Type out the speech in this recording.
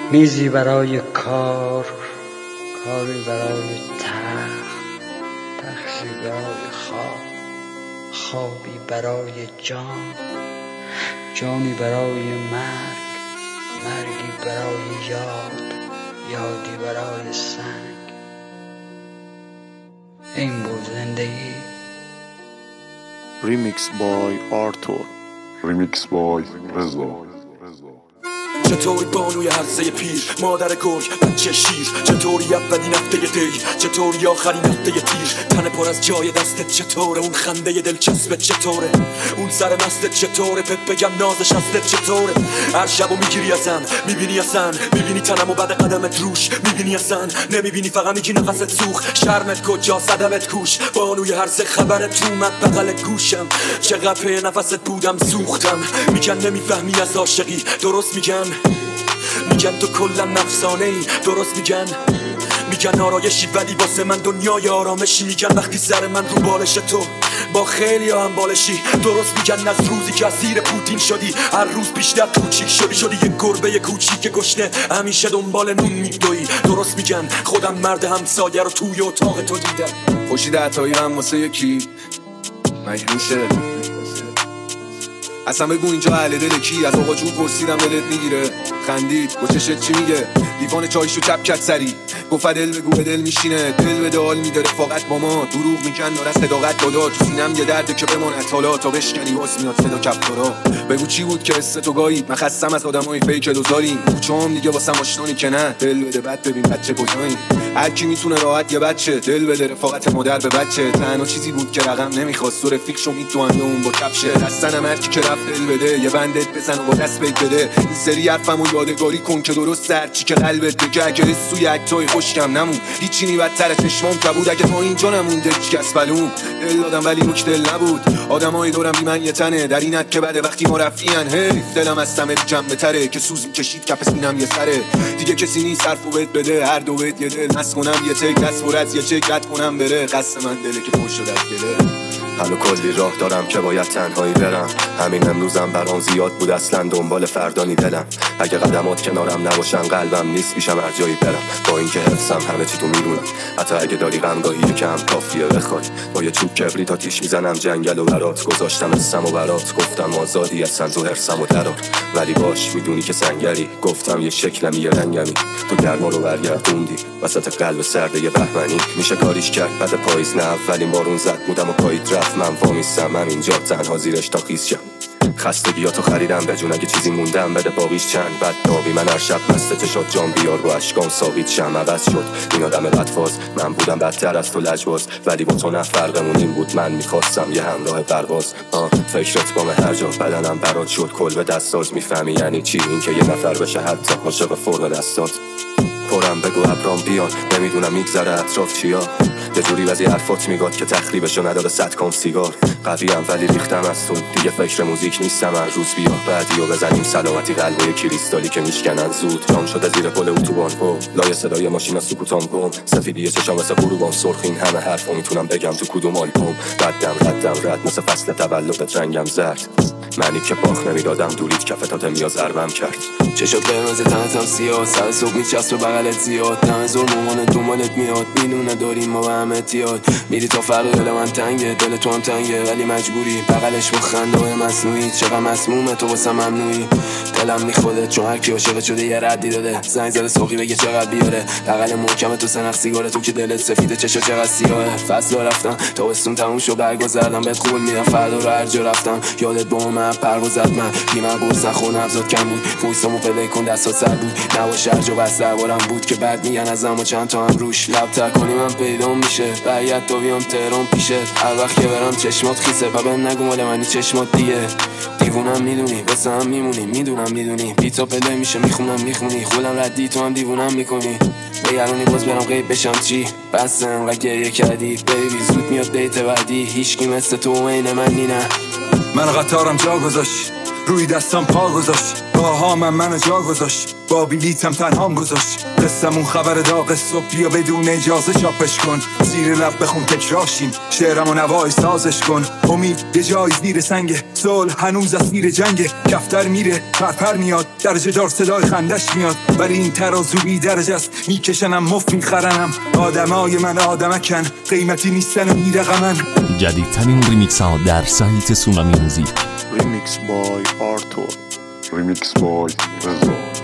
میزی برای کار، کاری برای تخت، تختی برای خواب، خوابی برای جان، جانی برای مرگ، مرگی برای یاد، یادی برای سنگ. این بود زندگی. ریمیکس بای آرتور، ریمیکس بای رضا. چطوری بانوی هرزه پیر، مادر گرگ، بچه شیر؟ چطوری اولین هفته دی، چطوری آخرین هفته تیر؟ تن پر از جای دستت چطوره؟ اون خنده دلچسبت چطوره؟ اون سر مستت چطوره؟ پت بگم نازش هستت چطوره؟ هر شبو میگیری ازن، میبینی ازن، میبینی تنمو بعد قدمت روش، میبینی ازن، نمیبینی فقط میگی نفست سوخ. شرمت کجا صدمت کوش؟ بانوی هرزه خبرت اومد بغل گوشم، چقدر پی نفست بودم سوختم. میگن نمیفهمی از عاشقی، درست میگن تو کلا نفسانه ای، درست میگن آرایشی ولی واسه من دنیای آرامشی. میگن وقتی سر من رو بالش تو با خیلی هم بالشی، درست میگن از روزی که اسیر پوتین شدی هر روز بیشتر کوچیک شدی یه گربه کوچیک گشنه همیشه دنبال نون میدوی. درست میگن خودم مرد همسایه رو توی اتاق تو دیدم. خوشی عطایی هم واسه یکی مگه میشه؟ اصلا بگو اینجا اهل دل کی؟ از آقا جون پرسیدم دلت میگیره؟ خندید با چشت چی میگه؟ لیوان چایشو چپ کرد سری گفت دل بگو به دل میشینه، دل به دل میده رفاقت با ما، دروغ میگن داره صداقت دادا. تو سینم یه درده که بماند حالا تا بشکنی واس میاد صدا کفتارا. بگو چی بود که حس تو گایید؟ من خستم از آدمای فیک دوزاریم، کوچام دیگه واسم آشنانی که نه. دل بده بعد ببین بچه کجایی، هر کی میتونه راحت یه بچه دل بده رفاقت مادر به بچه. تنها چیزی بود که رقم نمیخواست و رفیقشو میتونه اون با کفشه دستنم هر کی که رفت دل بده یه بندت بزن و با دست بده. این سری حرفمو یادگاری کن که درست سر چی که قلبت بگه. اگه سوی اکتای خوشکم نمون هیچی نی بدتر چشمام کبود. اگه تا اینجا نمونده هیچ کس بلوم دل دادم ولی روش دل نبود. آدمای دورم بی من یه تنه در اینت که بده وقتی ما رفتین. حیف دلم از سمت جنبه تره که سوز میکشید کف سینم یه سره. دیگه کسی نیست حرفو بهت بده، هر دو بهت یه دل نس کنم یه تک دست پر از یه چک رد کنم بره. قصد من دله که پشت شد از گله. حالا کلی راه دارم که باید تنهایی برم، همین امروزم برام زیاد بود اصلا دنبال فردانی دلم. اگه قدمات کنارم نباشن قلبم نیست پیشم هر جایی برم. با اینکه حفظم همه چی تو میدونم، حتی اگه داری غمگاهی کم کافیه بخوای. با یه چوب کبریت آتیش میزنم جنگل و برات، گذاشتم اسم و برات گفتم آزادی اصلا تو حرسم و درار. ولی باش میدونی که سنگری گفتم یه شکلمی یه رنگمی، تو گرما رو برگردوندی وسط قلب سرده یه بهمنی. میشه کاریش کرد بعد پاییز نه اولین بارون زد بودم و پاییت رفت. من وامیستم اینجا تنها زیرش تا خیس شم. خستگیاتو خریدم به جون اگه چیزی موندم بده باقیش چند. بد نابی من هر شب بسته چشات جام بیار با اشکام ساقیت شم. عوض شد این آدم بدفاز، من بودم بدتر از تو لجباز. ولی با تو نه فرقمون این بود، من میخواستم یه همراه پرواز. فکرت بام هر جا بدنم برات شد کل به دستاز. میفهمی یعنی چی این که یه نفر بشه حتی عاشق فرم دستات. پرم بگو ابرام بیان نمیدونم میگذره اطراف چیا. یه جوری وزی حرفات میگاد که تخریبشو نداره 100 کام سیگار. قویم ولی ریختم از تو دیگه فکر موزیک نیستم. هر روز بیا بعدی و بزنیم سلامتی قلبای کریستالی که میشکنن زود. جام شده زیر پل اتوبان و لای صدای ماشینا سکوتام کن. سفیدی چشام مثل غروبان سرخ، این همه حرفو میتونم بگم تو کدوم آلبوم. ردم رد مثل فصل تولدت رنگم زرد. منی که باخ نمیدادم دورید کفتات میاد ضربم کرد. چشات قرمز تنتم سیاه، سر صبح میچسب به بغلت زیاد. دم زور مامان دنبالت میاد، میدونه داریم ما به هم اتیاد. میری تا فردا دل من تنگه، دل تو هم تنگه ولی مجبوری بغلش با خنده های مصنوعی. چقدر مسمومه تو واسه ممنوعی، دلم میخوده چون هر کی عاشق شده یه ردی داده. زنگ زده ساقی بگه چقدر بیاره، بغل محکم تو سنخ سیگاره تو که دلت سفیده چشا چقدر سیاهه. فصل رفتم تابستون تموم شد برگذردم بهت قول میدم فردا رو هر جا رفتم یادت با من پرواز زد. من بیمار گرسنه خون ابزاد کم بود، فویسامو پلی کن دستات سر بود. نباشه هر جا بس دربارم بود که بعد میگن از اما چند تا هم روش. لب تکنی من پیدا میشه باید تو بیام تهران پیشت. هر وقت که برم چشمات خیسه و بهم نگو مال منی چشمات دیگه. دیوونم میدونی واسه هم میمونی، میدونی بیتا پله میشه میخونی خودم ردی تو هم دیوونم میکنی. بگرونی باز برم غیب بشم چی؟ بس انقدر گریه کردی بیبی زود میاد دیت بعدی. هیچکی مثل تو عین من نی نه. من قطارم جا گذاشت روی دستم پا گذاشت، باهامم منو جا گذاشت، با بلیتم تنهام گذاشت. قصمون خبر داغ صبح، بیا بدون اجازه چاپش کن، زیر لب بخون تکراشیم، شعرم و نوای سازش کن. امید یه جای زیر سنگ، صلح هنوز از زیر جنگ، کفتر میره پرپر میاد، درجه دار صدای خندش میاد، ولی این ترازو بی درجه است، میکشنم مفت میخرنم. آدمای من آدمکن، قیمتی نیستن و میرقمن. جدیدترین ریمیکس ها در سایت سونامی موزیک. Remix by Arthur. Remix by Reza.